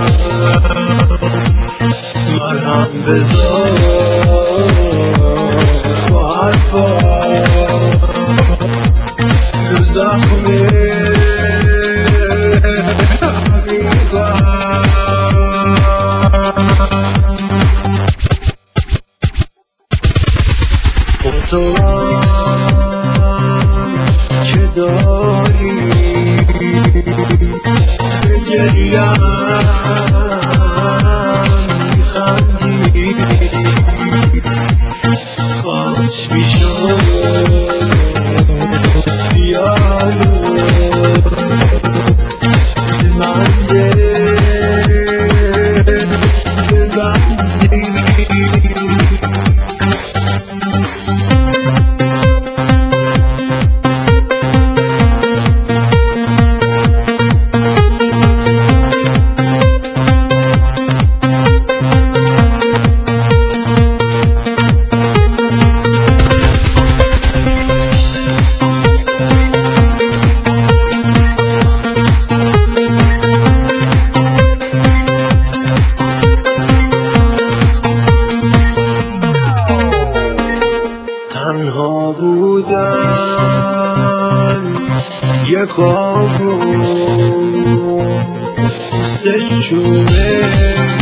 مرهم بذار با حرفا رو زخم تو که داری به گریم میخندی کاش میشد بیالو به من ببندی تنها بودن یه خواب و سه جونه